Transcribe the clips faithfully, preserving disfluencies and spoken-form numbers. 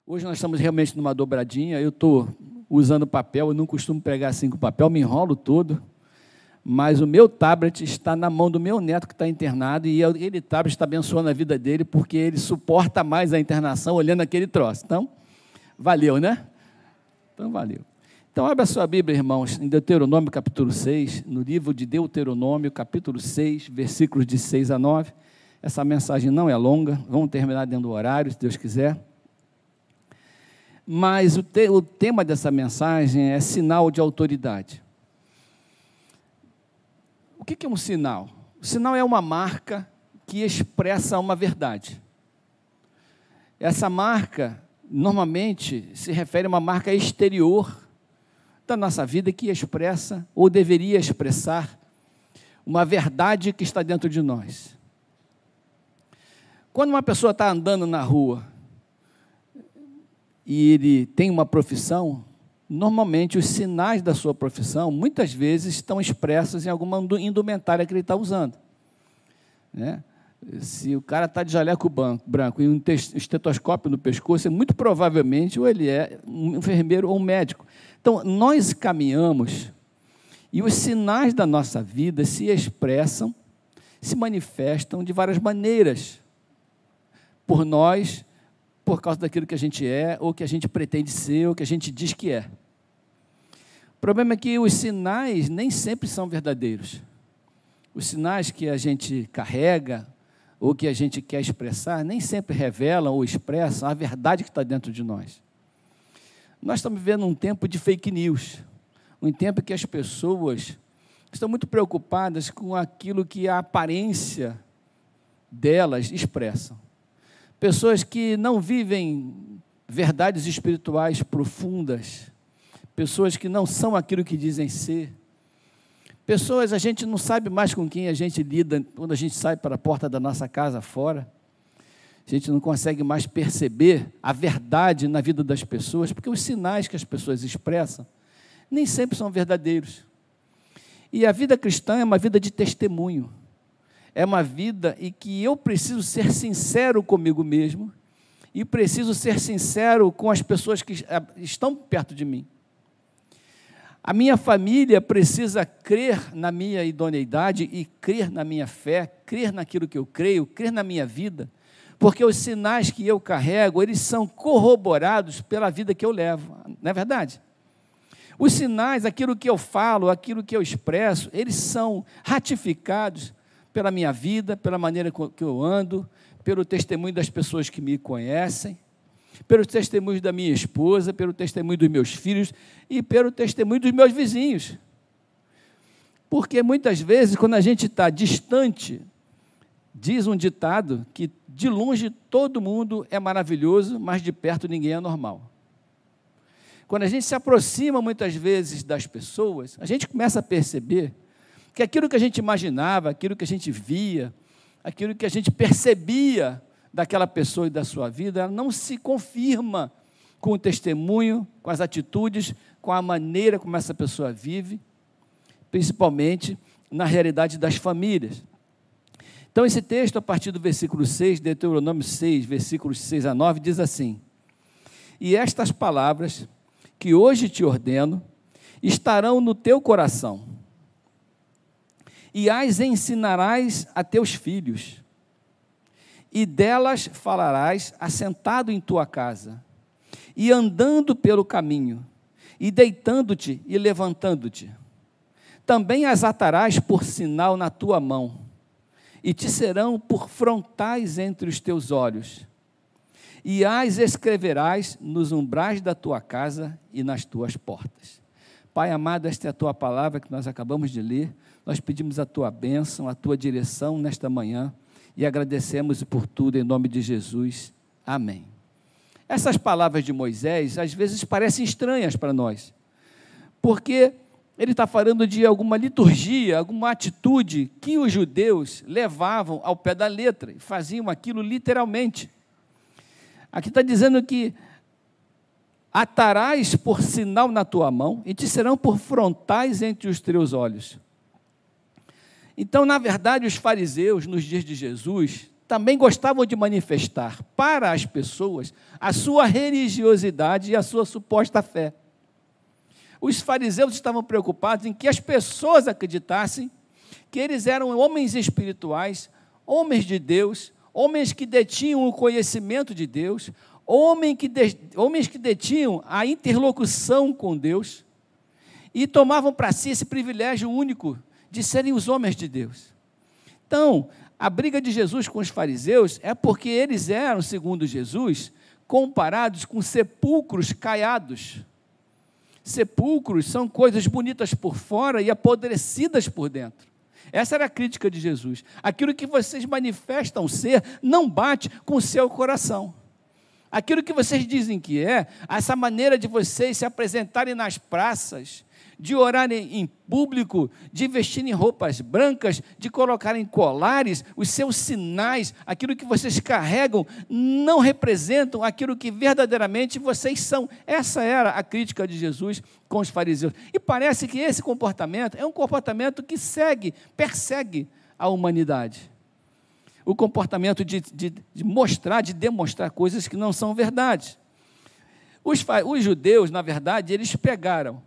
Hoje nós estamos realmente numa dobradinha, eu estou usando papel, eu não costumo pregar assim com papel, me enrolo todo, mas o meu tablet está na mão do meu neto que está internado, e ele tablet está abençoando a vida dele, porque ele suporta mais a internação olhando aquele troço. Então, valeu, né? Então, valeu. Então, abra a sua Bíblia, irmãos, em Deuteronômio, capítulo seis, no livro de Deuteronômio, capítulo seis, versículos de seis a nove. Essa mensagem não é longa, vamos terminar dentro do horário, se Deus quiser. Mas o, te, o tema dessa mensagem é sinal de autoridade. O que, que é um sinal? O sinal é uma marca que expressa uma verdade. Essa marca, normalmente, se refere a uma marca exterior da nossa vida que expressa, ou deveria expressar, uma verdade que está dentro de nós. Quando uma pessoa está andando na rua e ele tem uma profissão, normalmente os sinais da sua profissão, muitas vezes, estão expressos em alguma indumentária que ele está usando. Né? Se o cara está de jaleco branco e um estetoscópio no pescoço, muito provavelmente ou ele é um enfermeiro ou um médico. Então, nós caminhamos e os sinais da nossa vida se expressam, se manifestam de várias maneiras, por nós, por causa daquilo que a gente é, ou que a gente pretende ser, ou que a gente diz que é. O problema é que os sinais nem sempre são verdadeiros. Os sinais que a gente carrega, ou que a gente quer expressar, nem sempre revelam ou expressam a verdade que está dentro de nós. Nós estamos vivendo um tempo de fake news, um tempo que as pessoas estão muito preocupadas com aquilo que a aparência delas expressam. Pessoas que não vivem verdades espirituais profundas, pessoas que não são aquilo que dizem ser, pessoas, a gente não sabe mais com quem a gente lida quando a gente sai para a porta da nossa casa fora, a gente não consegue mais perceber a verdade na vida das pessoas, porque os sinais que as pessoas expressam nem sempre são verdadeiros. E a vida cristã é uma vida de testemunho. É uma vida em que eu preciso ser sincero comigo mesmo e preciso ser sincero com as pessoas que estão perto de mim. A minha família precisa crer na minha idoneidade e crer na minha fé, crer naquilo que eu creio, crer na minha vida, porque os sinais que eu carrego, eles são corroborados pela vida que eu levo, não é verdade? Os sinais, aquilo que eu falo, aquilo que eu expresso, eles são ratificados pela minha vida, pela maneira que eu ando, pelo testemunho das pessoas que me conhecem, pelo testemunho da minha esposa, pelo testemunho dos meus filhos e pelo testemunho dos meus vizinhos. Porque muitas vezes, quando a gente está distante, diz um ditado que de longe todo mundo é maravilhoso, mas de perto ninguém é normal. Quando a gente se aproxima muitas vezes das pessoas, a gente começa a perceber que aquilo que a gente imaginava, aquilo que a gente via, aquilo que a gente percebia daquela pessoa e da sua vida, ela não se confirma com o testemunho, com as atitudes, com a maneira como essa pessoa vive, principalmente na realidade das famílias. Então, esse texto, a partir do versículo seis, Deuteronômio seis, versículos seis a nove, diz assim: E estas palavras que hoje te ordeno estarão no teu coração, e as ensinarás a teus filhos, e delas falarás assentado em tua casa, e andando pelo caminho, e deitando-te e levantando-te. Também as atarás por sinal na tua mão, e te serão por frontais entre os teus olhos, e as escreverás nos umbrais da tua casa e nas tuas portas. Pai amado, esta é a tua palavra que nós acabamos de ler. Nós pedimos a tua bênção, a tua direção nesta manhã e agradecemos por tudo em nome de Jesus. Amém. Essas palavras de Moisés, às vezes, parecem estranhas para nós, porque ele está falando de alguma liturgia, alguma atitude que os judeus levavam ao pé da letra e faziam aquilo literalmente. Aqui está dizendo que atarás por sinal na tua mão e te serão por frontais entre os teus olhos. Então, na verdade, os fariseus, nos dias de Jesus, também gostavam de manifestar para as pessoas a sua religiosidade e a sua suposta fé. Os fariseus estavam preocupados em que as pessoas acreditassem que eles eram homens espirituais, homens de Deus, homens que detinham o conhecimento de Deus, homens que, de, homens que detinham a interlocução com Deus e tomavam para si esse privilégio único de serem os homens de Deus. Então, a briga de Jesus com os fariseus é porque eles eram, segundo Jesus, comparados com sepulcros caiados. Sepulcros são coisas bonitas por fora e apodrecidas por dentro. Essa era a crítica de Jesus. Aquilo que vocês manifestam ser não bate com o seu coração. Aquilo que vocês dizem que é, essa maneira de vocês se apresentarem nas praças, de orarem em público, de vestirem roupas brancas, de colocarem colares, os seus sinais, aquilo que vocês carregam, não representam aquilo que verdadeiramente vocês são. Essa era a crítica de Jesus com os fariseus. E parece que esse comportamento é um comportamento que segue, persegue a humanidade. O comportamento de, de, de mostrar, de demonstrar coisas que não são verdade. Os, os judeus, na verdade, eles pegaram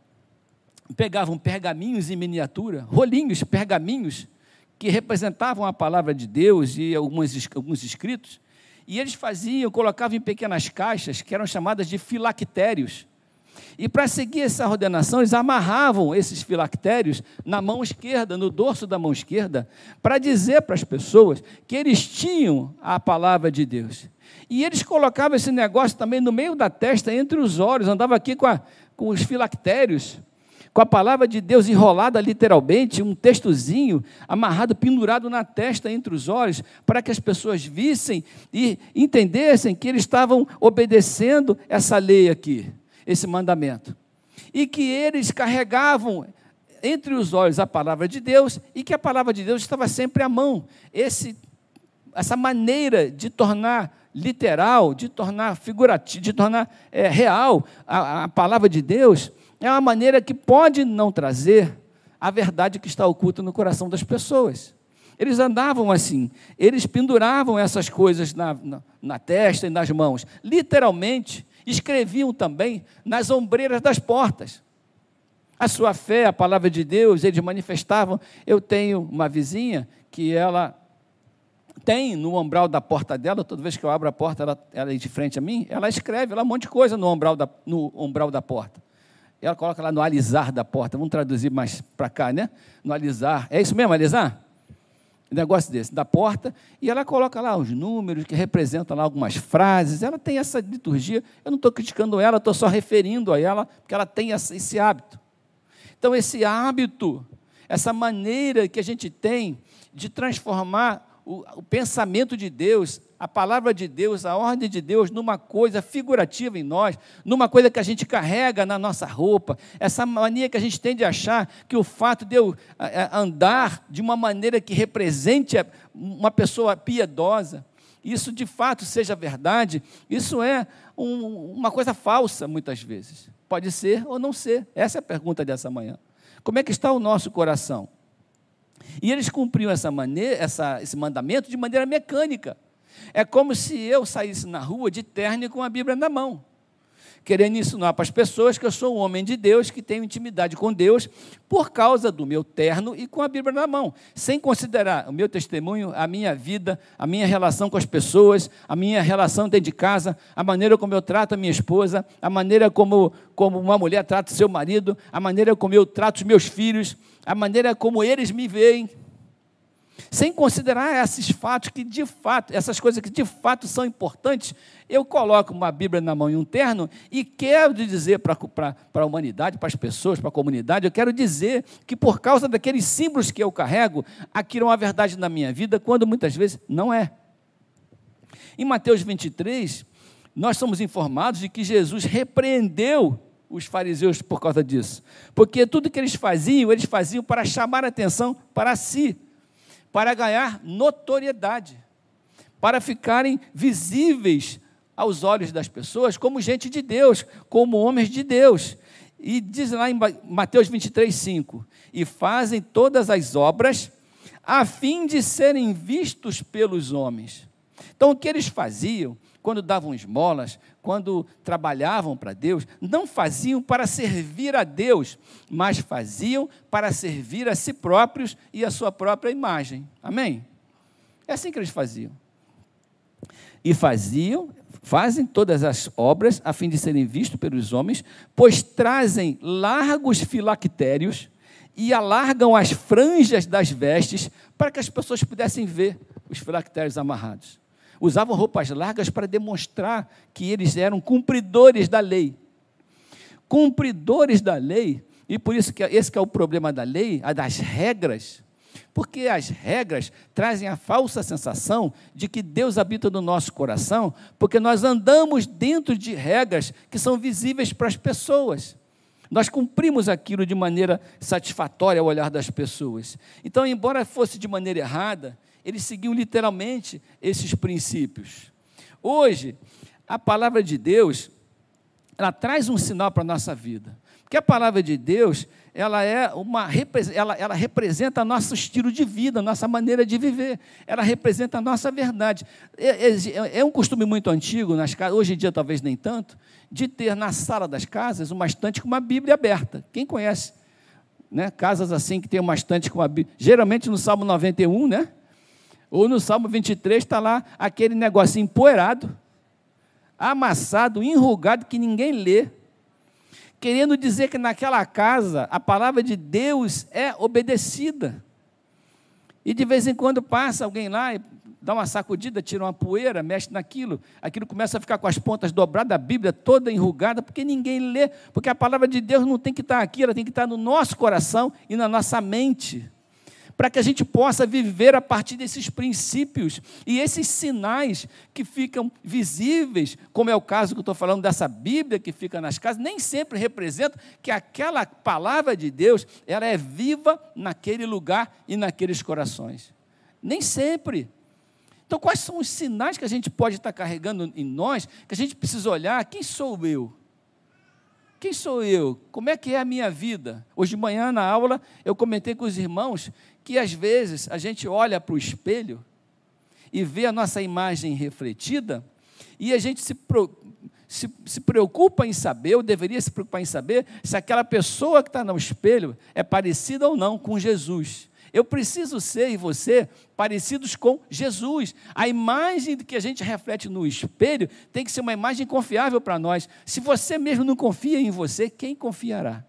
pegavam pergaminhos em miniatura, rolinhos, pergaminhos, que representavam a palavra de Deus e alguns, alguns escritos, e eles faziam, colocavam em pequenas caixas, que eram chamadas de filactérios, e para seguir essa ordenação, eles amarravam esses filactérios na mão esquerda, no dorso da mão esquerda, para dizer para as pessoas que eles tinham a palavra de Deus. E eles colocavam esse negócio também no meio da testa, entre os olhos, andava aqui com, a, com os filactérios, com a palavra de Deus enrolada literalmente, um textozinho amarrado, pendurado na testa, entre os olhos, para que as pessoas vissem e entendessem que eles estavam obedecendo essa lei aqui, esse mandamento. E que eles carregavam entre os olhos a palavra de Deus e que a palavra de Deus estava sempre à mão. Esse, essa maneira de tornar literal, de tornar figurativo, de tornar é, real a, a palavra de Deus, é uma maneira que pode não trazer a verdade que está oculta no coração das pessoas. Eles andavam assim, eles penduravam essas coisas na, na, na testa e nas mãos. Literalmente, escreviam também nas ombreiras das portas. A sua fé, a palavra de Deus, eles manifestavam. Eu tenho uma vizinha que ela tem no umbral da porta dela, toda vez que eu abro a porta, ela, ela é de frente a mim, ela escreve lá um monte de coisa no umbral da, no umbral da porta. Ela coloca lá no alisar da porta, vamos traduzir mais para cá, né? No alisar, é isso mesmo, alisar? Um negócio desse, da porta, e ela coloca lá os números que representam lá algumas frases, ela tem essa liturgia, eu não estou criticando ela, estou só referindo a ela, porque ela tem esse hábito. Então, esse hábito, essa maneira que a gente tem de transformar o, o pensamento de Deus, a palavra de Deus, a ordem de Deus, numa coisa figurativa em nós, numa coisa que a gente carrega na nossa roupa, essa mania que a gente tem de achar que o fato de eu andar de uma maneira que represente uma pessoa piedosa, isso de fato seja verdade, isso é um, uma coisa falsa muitas vezes. Pode ser ou não ser. Essa é a pergunta dessa manhã. Como é que está o nosso coração? E eles cumpriam essa maneira, essa, esse mandamento de maneira mecânica. É como se eu saísse na rua de terno e com a Bíblia na mão, querendo ensinar para as pessoas que eu sou um homem de Deus, que tenho intimidade com Deus, por causa do meu terno e com a Bíblia na mão, sem considerar o meu testemunho, a minha vida, a minha relação com as pessoas, a minha relação dentro de casa, a maneira como eu trato a minha esposa, a maneira como, como uma mulher trata o seu marido, a maneira como eu trato os meus filhos, a maneira como eles me veem, sem considerar esses fatos que de fato, essas coisas que de fato são importantes, eu coloco uma Bíblia na mão e um terno e quero dizer para a humanidade, para as pessoas, para a comunidade, eu quero dizer que por causa daqueles símbolos que eu carrego, aquilo é uma verdade na minha vida, quando muitas vezes não é. Em Mateus vinte e três, nós somos informados de que Jesus repreendeu os fariseus por causa disso, porque tudo que eles faziam, eles faziam para chamar a atenção para si, para ganhar notoriedade, para ficarem visíveis aos olhos das pessoas como gente de Deus, como homens de Deus. E diz lá em Mateus vinte e três, cinco, e fazem todas as obras a fim de serem vistos pelos homens. Então, o que eles faziam, quando davam esmolas, quando trabalhavam para Deus, não faziam para servir a Deus, mas faziam para servir a si próprios e a sua própria imagem. Amém? É assim que eles faziam. E faziam, fazem todas as obras a fim de serem vistos pelos homens, pois trazem largos filactérios e alargam as franjas das vestes para que as pessoas pudessem ver os filactérios amarrados. Usavam roupas largas para demonstrar que eles eram cumpridores da lei. Cumpridores da lei, e por isso que esse que é o problema da lei, a das regras, porque as regras trazem a falsa sensação de que Deus habita no nosso coração, porque nós andamos dentro de regras que são visíveis para as pessoas. Nós cumprimos aquilo de maneira satisfatória ao olhar das pessoas. Então, embora fosse de maneira errada, eles seguiam literalmente esses princípios. Hoje, a palavra de Deus, ela traz um sinal para a nossa vida. Porque a palavra de Deus, ela, é uma, ela, ela representa nosso estilo de vida, nossa maneira de viver. Ela representa a nossa verdade. É, é, é um costume muito antigo, nas casas, hoje em dia talvez nem tanto, de ter na sala das casas uma estante com uma Bíblia aberta. Quem conhece? Né? Casas assim que tem uma estante com uma Bíblia. Geralmente no Salmo noventa e um, né? Ou no Salmo vinte e três está lá aquele negocinho empoeirado, amassado, enrugado, que ninguém lê, querendo dizer que naquela casa a palavra de Deus é obedecida. E de vez em quando passa alguém lá e dá uma sacudida, tira uma poeira, mexe naquilo, aquilo começa a ficar com as pontas dobradas, a Bíblia toda enrugada, porque ninguém lê, porque a palavra de Deus não tem que estar aqui, ela tem que estar no nosso coração e na nossa mente, para que a gente possa viver a partir desses princípios e esses sinais que ficam visíveis, como é o caso que eu estou falando dessa Bíblia que fica nas casas, nem sempre representa que aquela palavra de Deus, ela é viva naquele lugar e naqueles corações. Nem sempre. Então, quais são os sinais que a gente pode estar carregando em nós, que a gente precisa olhar? Quem sou eu? Quem sou eu? Como é que é a minha vida? Hoje de manhã, na aula, eu comentei com os irmãos que, às vezes, a gente olha para o espelho e vê a nossa imagem refletida e a gente se, pro, se, se preocupa em saber, ou deveria se preocupar em saber, se aquela pessoa que está no espelho é parecida ou não com Jesus. Eu preciso ser, e você, parecidos com Jesus. A imagem que a gente reflete no espelho tem que ser uma imagem confiável para nós. Se você mesmo não confia em você, quem confiará?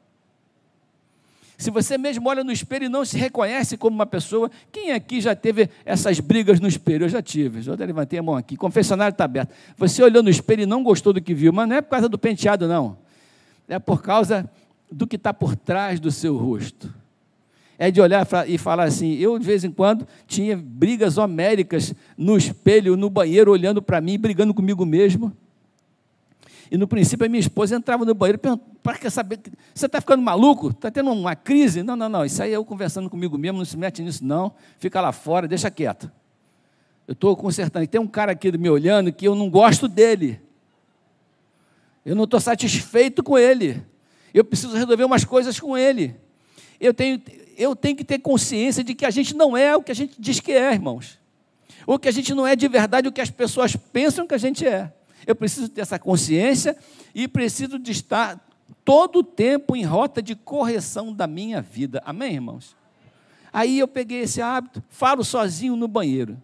Se você mesmo olha no espelho e não se reconhece como uma pessoa, quem aqui já teve essas brigas no espelho? Eu já tive, eu levantei a mão aqui, confessionário está aberto. Você olhou no espelho e não gostou do que viu, mas não é por causa do penteado, não. É por causa do que está por trás do seu rosto. É de olhar e falar assim, eu de vez em quando tinha brigas homéricas no espelho, no banheiro, olhando para mim, brigando comigo mesmo. E no princípio a minha esposa entrava no banheiro e perguntava, para que saber, você está ficando maluco? Está tendo uma crise? Não, não, não, isso aí é eu conversando comigo mesmo, não se mete nisso não, fica lá fora, deixa quieto. Eu estou consertando, e tem um cara aqui me olhando que eu não gosto dele. Eu não estou satisfeito com ele. Eu preciso resolver umas coisas com ele. Eu tenho... Eu tenho que ter consciência de que a gente não é o que a gente diz que é, irmãos. Ou que a gente não é de verdade o que as pessoas pensam que a gente é. Eu preciso ter essa consciência e preciso de estar todo o tempo em rota de correção da minha vida. Amém, irmãos? Aí eu peguei esse hábito, falo sozinho no banheiro.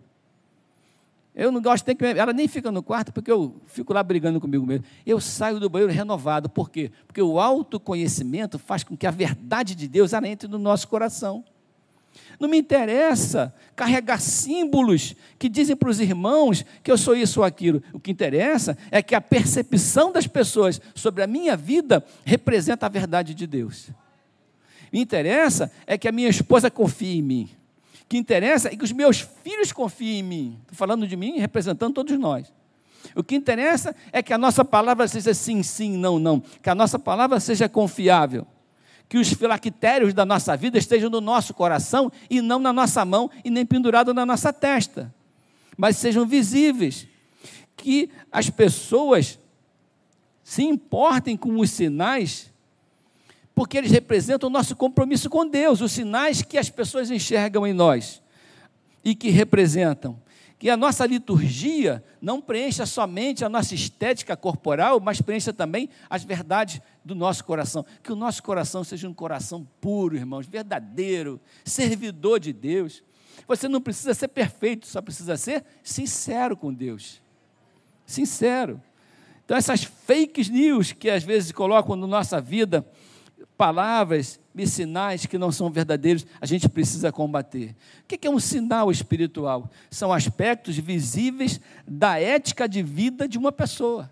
Eu não gosto, tem que, ela nem fica no quarto, porque eu fico lá brigando comigo mesmo. Eu saio do banheiro renovado. Por quê? Porque o autoconhecimento faz com que a verdade de Deus ela entre no nosso coração. Não me interessa carregar símbolos que dizem para os irmãos que eu sou isso ou aquilo. O que interessa é que a percepção das pessoas sobre a minha vida representa a verdade de Deus. Me interessa é que a minha esposa confie em mim. O que interessa é que os meus filhos confiem em mim. Estou falando de mim, representando todos nós. O que interessa é que a nossa palavra seja sim, sim, não, não. Que a nossa palavra seja confiável. Que os filactérios da nossa vida estejam no nosso coração e não na nossa mão e nem pendurado na nossa testa. Mas sejam visíveis. Que as pessoas se importem com os sinais, porque eles representam o nosso compromisso com Deus, os sinais que as pessoas enxergam em nós e que representam que a nossa liturgia não preencha somente a nossa estética corporal, mas preencha também as verdades do nosso coração. Que o nosso coração seja um coração puro, irmãos, verdadeiro, servidor de Deus. Você não precisa ser perfeito, só precisa ser sincero com Deus. Sincero. Então, essas fake news que às vezes colocam na nossa vida, palavras e sinais que não são verdadeiros, a gente precisa combater. O que é um sinal espiritual? São aspectos visíveis da ética de vida de uma pessoa.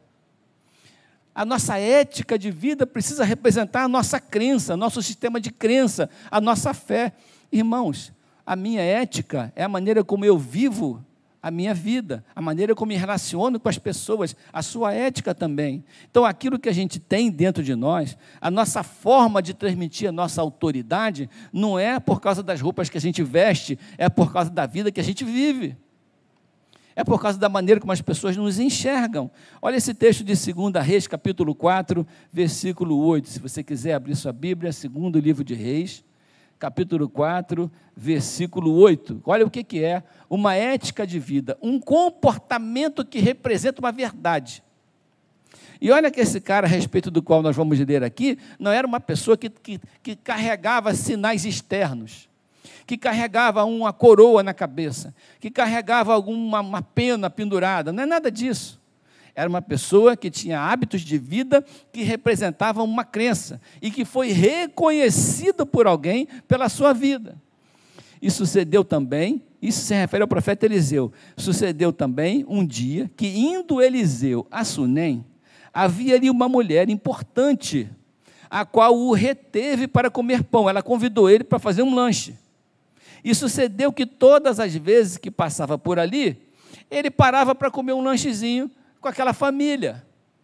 A nossa ética de vida precisa representar a nossa crença, nosso sistema de crença, a nossa fé. Irmãos, a minha ética é a maneira como eu vivo a minha vida, a maneira como me relaciono com as pessoas, a sua ética também. Então, aquilo que a gente tem dentro de nós, a nossa forma de transmitir a nossa autoridade, não é por causa das roupas que a gente veste, é por causa da vida que a gente vive. É por causa da maneira como as pessoas nos enxergam. Olha esse texto de segunda Reis, capítulo quatro, versículo oito. Se você quiser abrir sua Bíblia, segundo livro de Reis, capítulo quatro, versículo oito. Olha o que, que é uma ética de vida, um comportamento que representa uma verdade. E olha que esse cara, a respeito do qual nós vamos ler aqui, não era uma pessoa que, que, que carregava sinais externos, que carregava uma coroa na cabeça, que carregava alguma uma pena pendurada, não é nada disso. Era uma pessoa que tinha hábitos de vida que representavam uma crença e que foi reconhecida por alguém pela sua vida. E sucedeu também, isso se refere ao profeta Eliseu, sucedeu também um dia que, indo Eliseu a Sunem, havia ali uma mulher importante, a qual o reteve para comer pão. Ela convidou ele para fazer um lanche. E sucedeu que todas as vezes que passava por ali, ele parava para comer um lanchezinho com aquela família.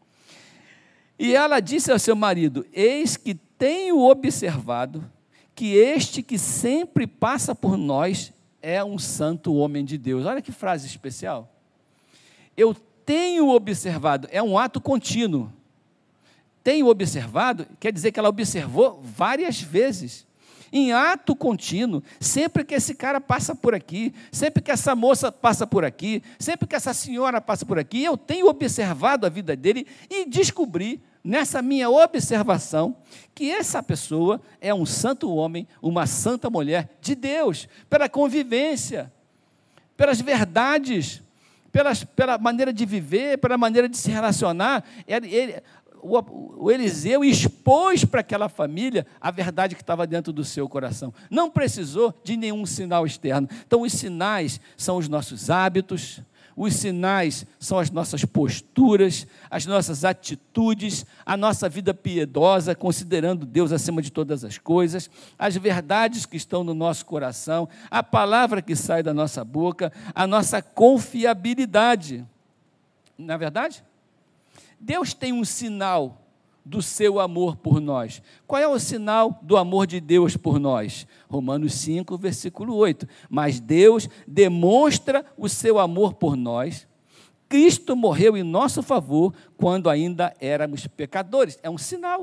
E ela disse ao seu marido: eis que tenho observado que este que sempre passa por nós é um santo homem de Deus. Olha que frase especial. Eu tenho observado, é um ato contínuo. Tenho observado, quer dizer que ela observou várias vezes. Em ato contínuo, sempre que esse cara passa por aqui, sempre que essa moça passa por aqui, sempre que essa senhora passa por aqui, eu tenho observado a vida dele e descobri, nessa minha observação, que essa pessoa é um santo homem, uma santa mulher de Deus, pela convivência, pelas verdades, pelas, pela maneira de viver, pela maneira de se relacionar. Ele, ele, O, o Eliseu expôs para aquela família a verdade que estava dentro do seu coração. Não precisou de nenhum sinal externo. Então, os sinais são os nossos hábitos, os sinais são as nossas posturas, as nossas atitudes, a nossa vida piedosa, considerando Deus acima de todas as coisas, as verdades que estão no nosso coração, a palavra que sai da nossa boca, a nossa confiabilidade. Não é verdade? Deus tem um sinal do seu amor por nós. Qual é o sinal do amor de Deus por nós? Romanos cinco, versículo oito. Mas Deus demonstra o seu amor por nós. Cristo morreu em nosso favor quando ainda éramos pecadores. É um sinal.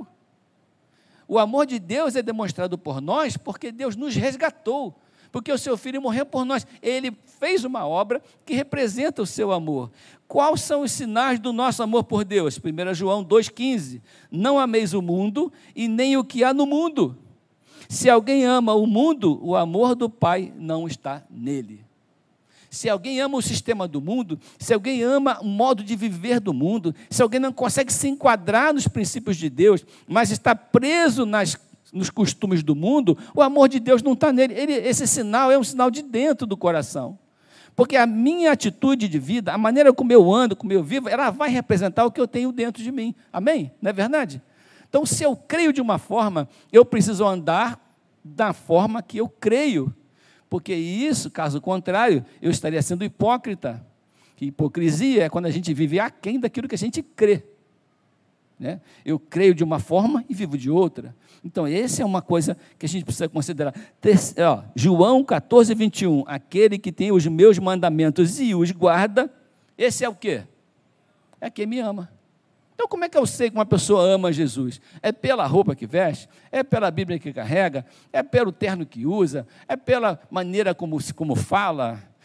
O amor de Deus é demonstrado por nós porque Deus nos resgatou. Porque o seu filho morreu por nós. Ele fez uma obra que representa o seu amor. Quais são os sinais do nosso amor por Deus? primeiro João dois, quinze. Não ameis o mundo e nem o que há no mundo. Se alguém ama o mundo, o amor do Pai não está nele. Se alguém ama o sistema do mundo, se alguém ama o modo de viver do mundo, se alguém não consegue se enquadrar nos princípios de Deus, mas está preso nas nos costumes do mundo, o amor de Deus não está nele. Ele, esse sinal é um sinal de dentro do coração. Porque a minha atitude de vida, a maneira como eu ando, como eu vivo, ela vai representar o que eu tenho dentro de mim. Amém? Não é verdade? Então, se eu creio de uma forma, eu preciso andar da forma que eu creio. Porque isso, caso contrário, eu estaria sendo hipócrita. Que hipocrisia é quando a gente vive aquém daquilo que a gente crê. Né? Eu creio de uma forma e vivo de outra. Então, essa é uma coisa que a gente precisa considerar. Terce, ó, João catorze, vinte e um. Aquele que tem os meus mandamentos e os guarda, esse é o quê? É quem me ama. Então, como é que eu sei que uma pessoa ama Jesus? É pela roupa que veste? É pela Bíblia que carrega? É pelo terno que usa? É pela maneira como, como fala?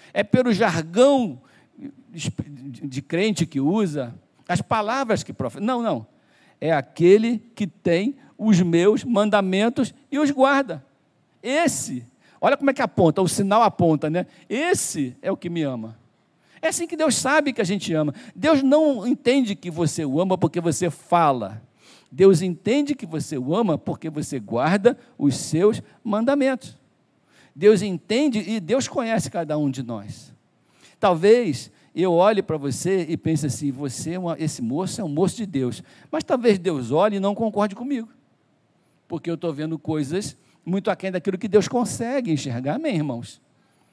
é pelo jargão de crente que usa, as palavras que profere. Não, não. É aquele que tem os meus mandamentos e os guarda. Esse, olha como é que aponta, o sinal aponta, né? Esse é o que me ama. É assim que Deus sabe que a gente ama. Deus não entende que você o ama porque você fala. Deus entende que você o ama porque você guarda os seus mandamentos. Deus entende e Deus conhece cada um de nós. Talvez eu olhe para você e pense assim, você, é uma, esse moço é um moço de Deus. Mas talvez Deus olhe e não concorde comigo. Porque eu estou vendo coisas muito aquém daquilo que Deus consegue enxergar. Amém, irmãos?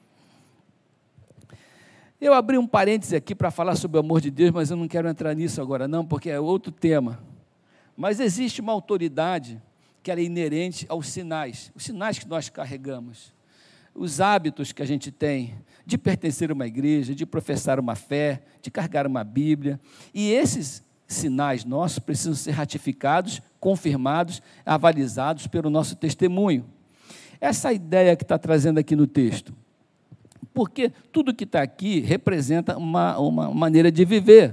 Eu abri um parêntese aqui para falar sobre o amor de Deus, mas eu não quero entrar nisso agora não, porque é outro tema. Mas existe uma autoridade que ela é inerente aos sinais, os sinais que nós carregamos, os hábitos que a gente tem de pertencer a uma igreja, de professar uma fé, de carregar uma Bíblia. E esses sinais nossos precisam ser ratificados, confirmados, avalizados pelo nosso testemunho. Essa ideia que está trazendo aqui no texto, porque tudo que está aqui representa uma, uma maneira de viver.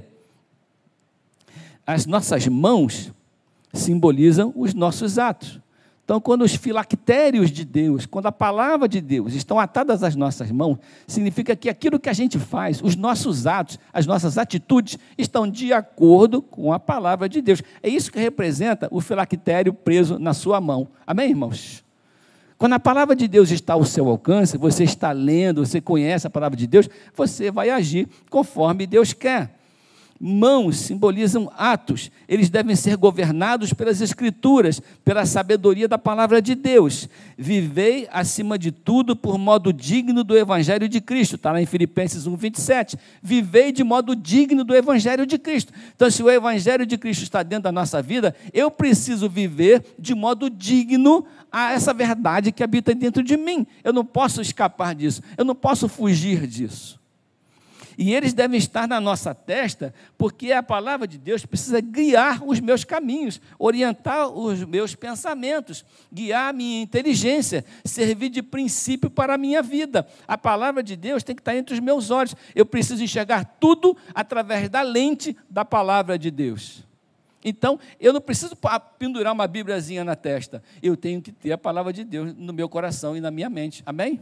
As nossas mãos simbolizam os nossos atos. Então, quando os filactérios de Deus, quando a palavra de Deus estão atadas às nossas mãos, significa que aquilo que a gente faz, os nossos atos, as nossas atitudes, estão de acordo com a palavra de Deus. É isso que representa o filactério preso na sua mão. Amém, irmãos? Quando a palavra de Deus está ao seu alcance, você está lendo, você conhece a palavra de Deus, você vai agir conforme Deus quer. Mãos simbolizam atos, eles devem ser governados pelas Escrituras, pela sabedoria da palavra de Deus. Vivei, acima de tudo, por modo digno do Evangelho de Cristo, está lá em Filipenses um, vinte e sete. Vivei de modo digno do Evangelho de Cristo. Então, se o Evangelho de Cristo está dentro da nossa vida, eu preciso viver de modo digno a essa verdade que habita dentro de mim. Eu não posso escapar disso, eu não posso fugir disso. E eles devem estar na nossa testa, porque a palavra de Deus precisa guiar os meus caminhos, orientar os meus pensamentos, guiar a minha inteligência, servir de princípio para a minha vida. A palavra de Deus tem que estar entre os meus olhos. Eu preciso enxergar tudo através da lente da palavra de Deus. Então, eu não preciso pendurar uma bíbliazinha na testa. Eu tenho que ter a palavra de Deus no meu coração e na minha mente. Amém?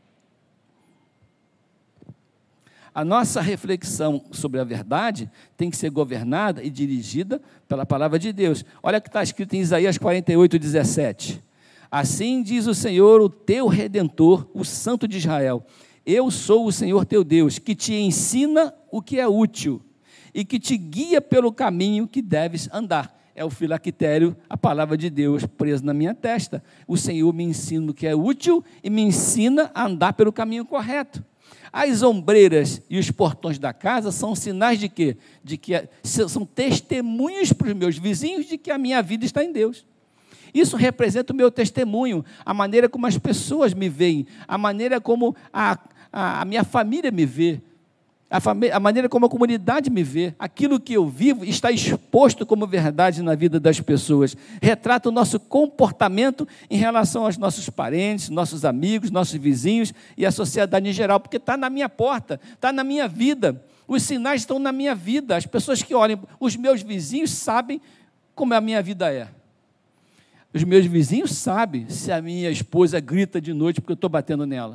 A nossa reflexão sobre a verdade tem que ser governada e dirigida pela palavra de Deus. Olha o que está escrito em Isaías quarenta e oito, dezessete. Assim diz o Senhor, o teu Redentor, o Santo de Israel. Eu sou o Senhor teu Deus, que te ensina o que é útil e que te guia pelo caminho que deves andar. É o filactério, a palavra de Deus presa na minha testa. O Senhor me ensina o que é útil e me ensina a andar pelo caminho correto. As ombreiras e os portões da casa são sinais de quê? De que são testemunhos para os meus vizinhos de que a minha vida está em Deus. Isso representa o meu testemunho, a maneira como as pessoas me veem, a maneira como a, a, a minha família me vê, a, família, a maneira como a comunidade me vê. Aquilo que eu vivo está exposto como verdade na vida das pessoas. Retrata o nosso comportamento em relação aos nossos parentes, nossos amigos, nossos vizinhos e a sociedade em geral, porque está na minha porta, está na minha vida. Os sinais estão na minha vida. As pessoas que olham, os meus vizinhos sabem como a minha vida é. Os meus vizinhos sabem se a minha esposa grita de noite porque eu estou batendo nela.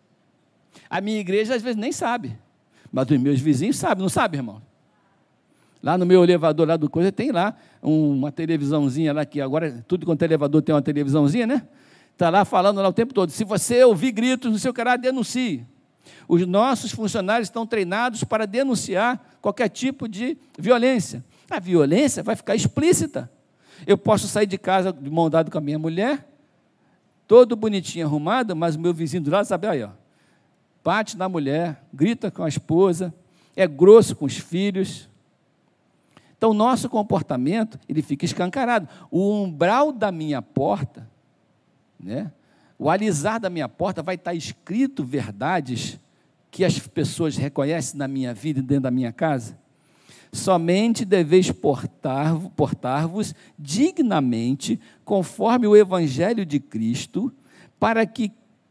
A minha igreja às vezes nem sabe. Mas os meus vizinhos sabem, não sabem, irmão? Lá no meu elevador, lá do coisa, tem lá uma televisãozinha lá, que agora tudo quanto é elevador tem uma televisãozinha, né? Está lá falando lá o tempo todo. Se você ouvir gritos no seu canal, denuncie. Os nossos funcionários estão treinados para denunciar qualquer tipo de violência. A violência vai ficar explícita. Eu posso sair de casa de mão dada com a minha mulher, todo bonitinho, arrumado, mas o meu vizinho do lado sabe, aí, ó. Bate na mulher, grita com a esposa, é grosso com os filhos. Então, o nosso comportamento, ele fica escancarado. O umbral da minha porta, né, o alisar da minha porta vai estar escrito verdades que as pessoas reconhecem na minha vida e dentro da minha casa. Somente deveis portar, portar-vos dignamente, conforme o Evangelho de Cristo, para que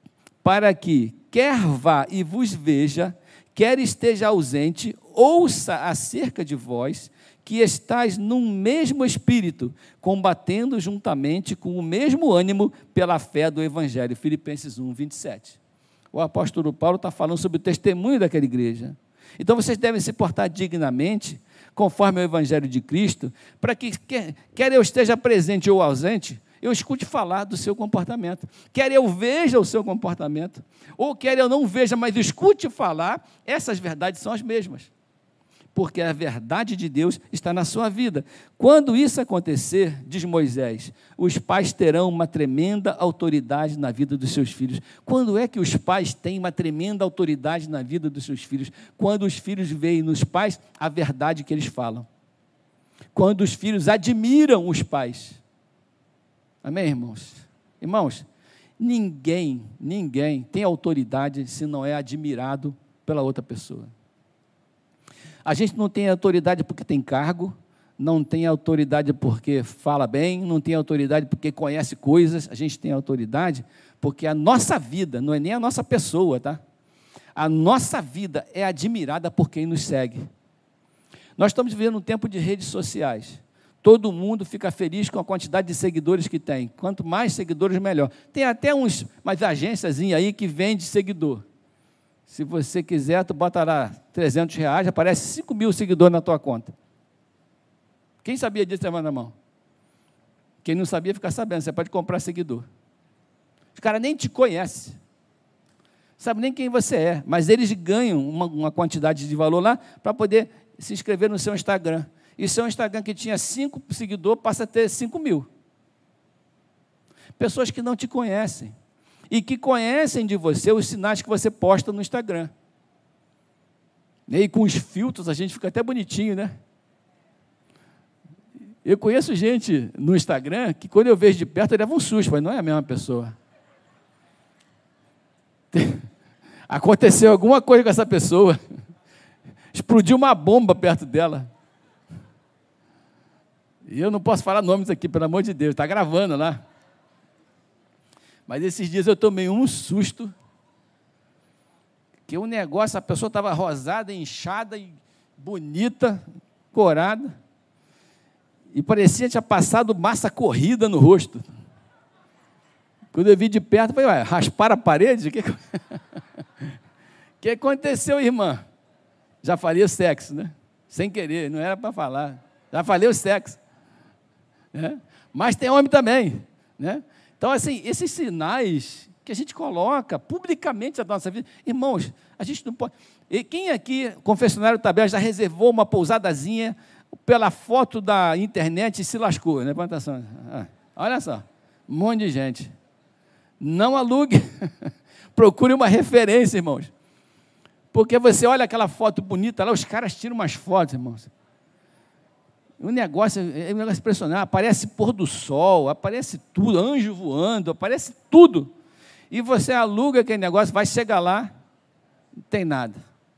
para que, quer vá e vos veja, quer esteja ausente, ouça acerca de vós, que estáis num mesmo espírito, combatendo juntamente com o mesmo ânimo pela fé do Evangelho. Filipenses um, vinte e sete. O apóstolo Paulo está falando sobre o testemunho daquela igreja. Então, vocês devem se portar dignamente, conforme o Evangelho de Cristo, para que, quer, quer eu esteja presente ou ausente, eu escute falar do seu comportamento. Quer eu veja o seu comportamento, ou quer eu não veja, mas escute falar, essas verdades são as mesmas. Porque a verdade de Deus está na sua vida. Quando isso acontecer, diz Moisés, os pais terão uma tremenda autoridade na vida dos seus filhos. Quando é que os pais têm uma tremenda autoridade na vida dos seus filhos? Quando os filhos veem nos pais a verdade que eles falam. Quando os filhos admiram os pais. Amém, irmãos? Irmãos, ninguém, ninguém tem autoridade se não é admirado pela outra pessoa. A gente não tem autoridade porque tem cargo, não tem autoridade porque fala bem, não tem autoridade porque conhece coisas, a gente tem autoridade porque a nossa vida, não é nem a nossa pessoa, tá? A nossa vida é admirada por quem nos segue. Nós estamos vivendo um tempo de redes sociais. Todo mundo fica feliz com a quantidade de seguidores que tem. Quanto mais seguidores, melhor. Tem até uns, umas agênciazinhas aí que vende seguidor. Se você quiser, tu bota lá trezentos reais, aparece cinco mil seguidores na tua conta. Quem sabia disso, levanta a mão. Quem não sabia, fica sabendo, você pode comprar seguidor. Os caras nem te conhecem, sabe nem quem você é, mas eles ganham uma, uma quantidade de valor lá para poder se inscrever no seu Instagram. E seu Instagram que tinha cinco seguidores passa a ter cinco mil. Pessoas que não te conhecem. E que conhecem de você os sinais que você posta no Instagram. E com os filtros a gente fica até bonitinho, né? Eu conheço gente no Instagram que quando eu vejo de perto eu levo um susto, mas não é a mesma pessoa. Aconteceu alguma coisa com essa pessoa. Explodiu uma bomba perto dela. E eu não posso falar nomes aqui, pelo amor de Deus, está gravando lá. Mas esses dias eu tomei um susto, que o negócio, a pessoa estava rosada, inchada, e bonita, corada, e parecia que tinha passado massa corrida no rosto. Quando eu vi de perto, eu falei, ué, rasparam a parede? O que... que aconteceu, irmã? Já falei o sexo, né? Sem querer, não era para falar. Já falei o sexo. Né? Mas tem homem também, né? Então, assim, esses sinais que a gente coloca publicamente na nossa vida, irmãos, a gente não pode... E quem aqui, confessionário Tabela, já reservou uma pousadazinha pela foto da internet e se lascou, né? Ah, olha só, um monte de gente. Não alugue, procure uma referência, irmãos. Porque você olha aquela foto bonita lá, os caras tiram umas fotos, irmãos. Um negócio, é um negócio impressionante, aparece pôr do sol, aparece tudo, anjo voando, aparece tudo. E você aluga aquele negócio, vai chegar lá, não tem nada.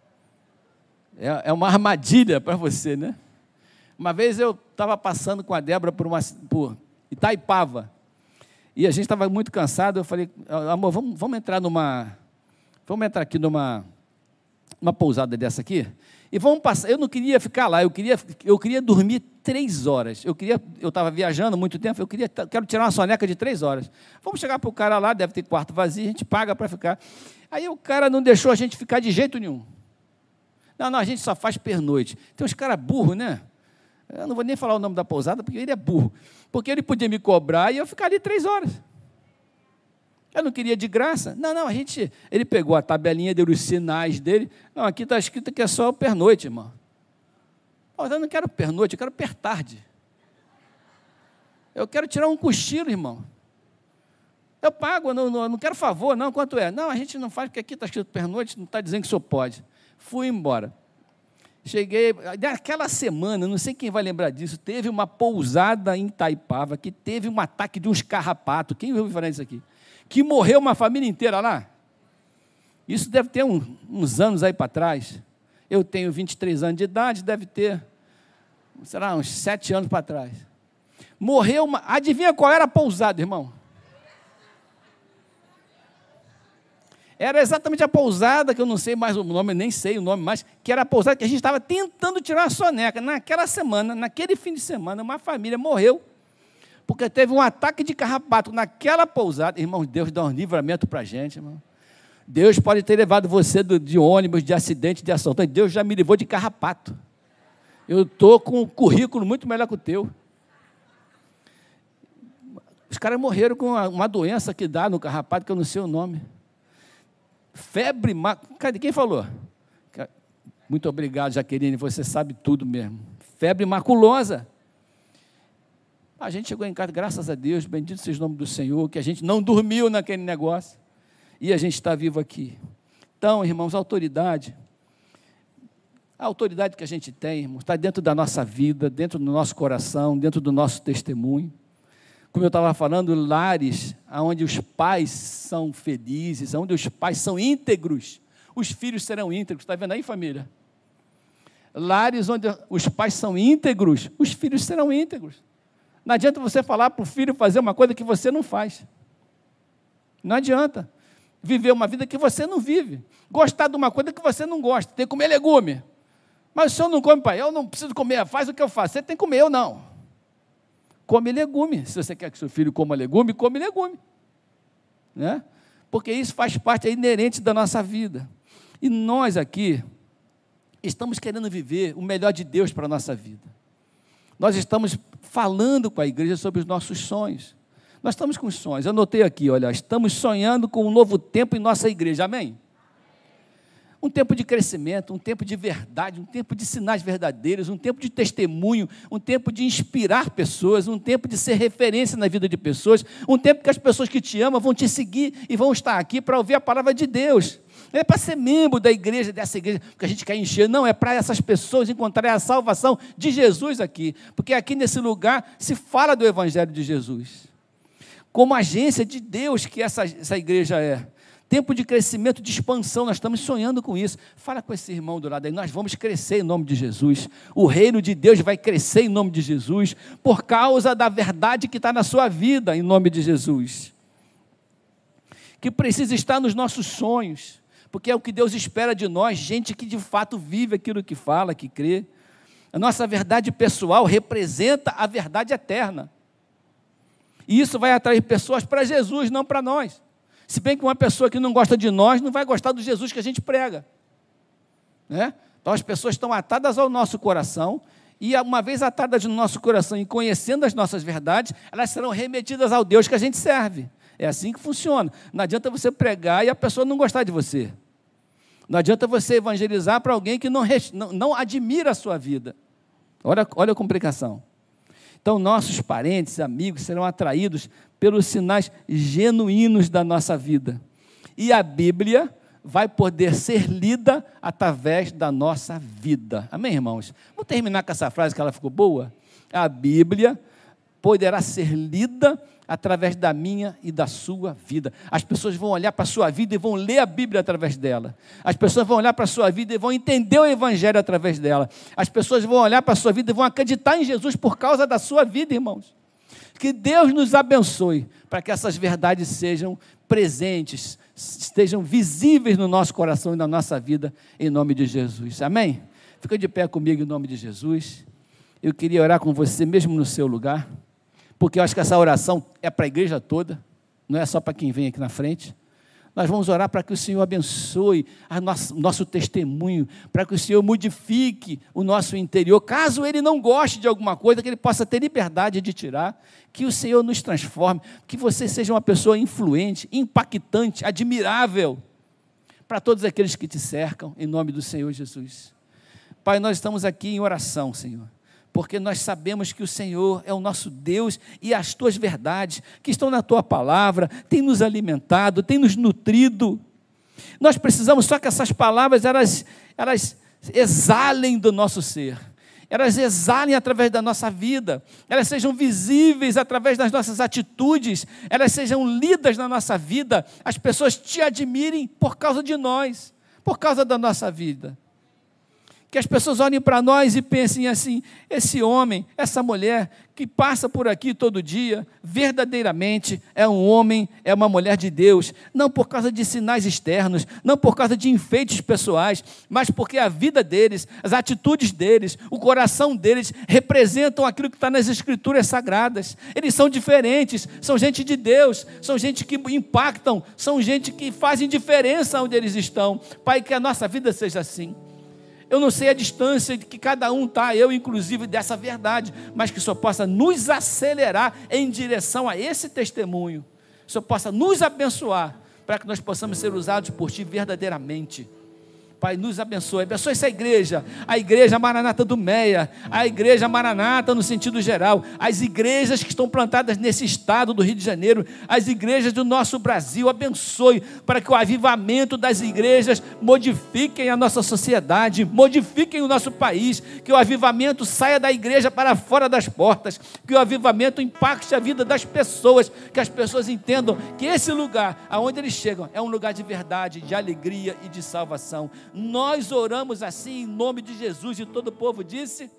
É, é uma armadilha para você, né? Uma vez eu estava passando com a Débora por, uma, por Itaipava, e a gente estava muito cansado, eu falei, amor, vamos, vamos entrar numa, vamos entrar aqui numa uma pousada dessa aqui, e vamos passar, eu não queria ficar lá, eu queria, eu queria dormir três horas, eu queria, eu estava viajando muito tempo, eu queria, quero tirar uma soneca de três horas, vamos chegar para o cara lá, deve ter quarto vazio, a gente paga para ficar, aí o cara não deixou a gente ficar de jeito nenhum, não, não, a gente só faz pernoite, tem uns caras burros, né, eu não vou nem falar o nome da pousada, porque ele é burro, porque ele podia me cobrar e eu ficar ali três horas, eu não queria de graça. Não, não, a gente... Ele pegou a tabelinha, deu os sinais dele. Não, aqui está escrito que é só o pernoite, irmão. Pô, eu não quero pernoite, eu quero pertarde. Eu quero tirar um cochilo, irmão. Eu pago, eu não, não, não quero favor, não. Quanto é? Não, a gente não faz, porque aqui está escrito pernoite, não está dizendo que o senhor pode. Fui embora. Cheguei... Naquela semana, não sei quem vai lembrar disso, teve uma pousada em Itaipava, que teve um ataque de uns carrapatos. Quem ouviu falar disso aqui? Que morreu uma família inteira lá. Isso deve ter um, uns anos aí para trás. Eu tenho vinte e três anos de idade, deve ter, sei lá, uns sete anos para trás. Morreu uma... Adivinha qual era a pousada, irmão? Era exatamente a pousada, que eu não sei mais o nome, nem sei o nome mais, que era a pousada que a gente estava tentando tirar a soneca. Naquela semana, naquele fim de semana, uma família morreu, porque teve um ataque de carrapato naquela pousada. Irmãos, Deus dá um livramento para a gente, irmão. Deus pode ter levado você de ônibus, de acidente, de assaltante. Deus já me levou de carrapato. Eu estou com um currículo muito melhor que o teu. Os caras morreram com uma doença que dá no carrapato, que eu não sei o nome. Febre, cadê quem falou? Muito obrigado, Jaqueline, você sabe tudo mesmo. Febre maculosa. A gente chegou em casa, graças a Deus, bendito seja o nome do Senhor, que a gente não dormiu naquele negócio, e a gente está vivo aqui. Então, irmãos, a autoridade, a autoridade que a gente tem, irmãos, está dentro da nossa vida, dentro do nosso coração, dentro do nosso testemunho. Como eu estava falando, lares onde os pais são felizes, onde os pais são íntegros, os filhos serão íntegros. Está vendo aí, família? Lares onde os pais são íntegros, os filhos serão íntegros. Não adianta você falar para o filho fazer uma coisa que você não faz. Não adianta. Viver uma vida que você não vive. Gostar de uma coisa que você não gosta. Tem que comer legume. Mas o senhor não come, pai. Eu não preciso comer. Faz o que eu faço. Você tem que comer, eu não. Come legume. Se você quer que seu filho coma legume, come legume. Né? Porque isso faz parte, é inerente da nossa vida. E nós aqui estamos querendo viver o melhor de Deus para a nossa vida. Nós estamos falando com a igreja sobre os nossos sonhos. Nós estamos com sonhos. Eu anotei aqui, olha, estamos sonhando com um novo tempo em nossa igreja. Amém? Um tempo de crescimento, um tempo de verdade, um tempo de sinais verdadeiros, um tempo de testemunho, um tempo de inspirar pessoas, um tempo de ser referência na vida de pessoas, um tempo que as pessoas que te amam vão te seguir e vão estar aqui para ouvir a palavra de Deus. Não é para ser membro da igreja, dessa igreja, porque a gente quer encher, não, é para essas pessoas encontrarem a salvação de Jesus aqui, porque aqui nesse lugar se fala do Evangelho de Jesus, como agência de Deus que essa, essa igreja é. Tempo de crescimento, de expansão, nós estamos sonhando com isso. Fala com esse irmão do lado aí, nós vamos crescer em nome de Jesus. O reino de Deus vai crescer em nome de Jesus, por causa da verdade que está na sua vida, em nome de Jesus. Que precisa estar nos nossos sonhos, porque é o que Deus espera de nós, gente que de fato vive aquilo que fala, que crê. A nossa verdade pessoal representa a verdade eterna. E isso vai atrair pessoas para Jesus, não para nós. Se bem que uma pessoa que não gosta de nós não vai gostar do Jesus que a gente prega. Né? Então as pessoas estão atadas ao nosso coração, e uma vez atadas no nosso coração e conhecendo as nossas verdades, elas serão remetidas ao Deus que a gente serve. É assim que funciona. Não adianta você pregar e a pessoa não gostar de você. Não adianta você evangelizar para alguém que não, não, não admira a sua vida. Olha, olha a complicação. Então, nossos parentes, amigos, serão atraídos pelos sinais genuínos da nossa vida. E a Bíblia vai poder ser lida através da nossa vida. Amém, irmãos? Vamos terminar com essa frase que ela ficou boa? A Bíblia poderá ser lida através da minha e da sua vida. As pessoas vão olhar para a sua vida e vão ler a Bíblia através dela. As pessoas vão olhar para a sua vida e vão entender o Evangelho através dela. As pessoas vão olhar para a sua vida e vão acreditar em Jesus por causa da sua vida, irmãos. Que Deus nos abençoe para que essas verdades sejam presentes, estejam visíveis no nosso coração e na nossa vida, em nome de Jesus. Amém? Fica de pé comigo em nome de Jesus. Eu queria orar com você mesmo no seu lugar, porque eu acho que essa oração é para a igreja toda, não é só para quem vem aqui na frente. Nós vamos orar para que o Senhor abençoe o nosso, nosso testemunho, para que o Senhor modifique o nosso interior, caso Ele não goste de alguma coisa, que Ele possa ter liberdade de tirar, que o Senhor nos transforme, que você seja uma pessoa influente, impactante, admirável, para todos aqueles que te cercam, em nome do Senhor Jesus. Pai, nós estamos aqui em oração, Senhor, porque nós sabemos que o Senhor é o nosso Deus e as Tuas verdades que estão na Tua palavra, tem nos alimentado, tem nos nutrido. Nós precisamos só que essas palavras, elas, elas exalem do nosso ser, elas exalem através da nossa vida, elas sejam visíveis através das nossas atitudes, elas sejam lidas na nossa vida, as pessoas te admirem por causa de nós, por causa da nossa vida. Que as pessoas olhem para nós e pensem assim: esse homem, essa mulher que passa por aqui todo dia, verdadeiramente é um homem, é uma mulher de Deus, não por causa de sinais externos, não por causa de enfeites pessoais, mas porque a vida deles, as atitudes deles, o coração deles representam aquilo que está nas Escrituras Sagradas. Eles são diferentes, são gente de Deus, são gente que impactam, são gente que fazem diferença onde eles estão. Pai, que a nossa vida seja assim. Eu não sei a distância de que cada um está, eu inclusive, dessa verdade, mas que o Senhor possa nos acelerar em direção a esse testemunho. Que o Senhor possa nos abençoar, para que nós possamos ser usados por Ti verdadeiramente. Pai, nos abençoe, abençoe essa igreja, a igreja Maranata do Meia, a igreja Maranata no sentido geral, as igrejas que estão plantadas nesse estado do Rio de Janeiro, as igrejas do nosso Brasil, abençoe, para que o avivamento das igrejas modifiquem a nossa sociedade, modifiquem o nosso país, que o avivamento saia da igreja para fora das portas, que o avivamento impacte a vida das pessoas, que as pessoas entendam que esse lugar, aonde eles chegam, é um lugar de verdade, de alegria e de salvação. Nós oramos assim em nome de Jesus, e todo o povo disse...